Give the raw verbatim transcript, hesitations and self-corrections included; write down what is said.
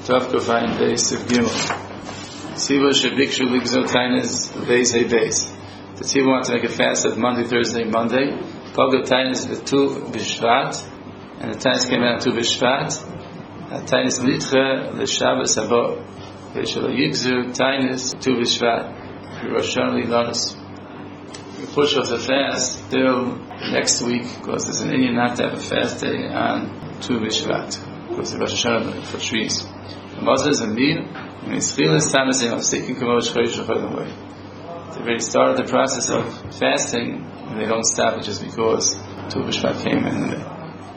Tov Kofayin Beis of Gimel. Tziva Shebikshu Ligzot Tainis Beis Hey Beis. The Tziva wants to make a fast of Monday, Thursday, Monday. Kol Tainis V'tu B'Shvat, and the Tainis came out to B'Shvat. Tainis Nitche L'Shabbos Habo. V'Shelo Yigzu Tainis Tu B'Shvat. Rosh Hashanah Lilanus. We push off the fast till next week because there's an Indian not to have a fast day on Tu B'Shvat because the Rosh Hashanah for trees. Moses and Mir, and it's Chilas Tanis and Seeking Kamosh Chodesh Chodesh away. They already started the process of fasting, and they don't stop it just because Tu B'Shvat came in.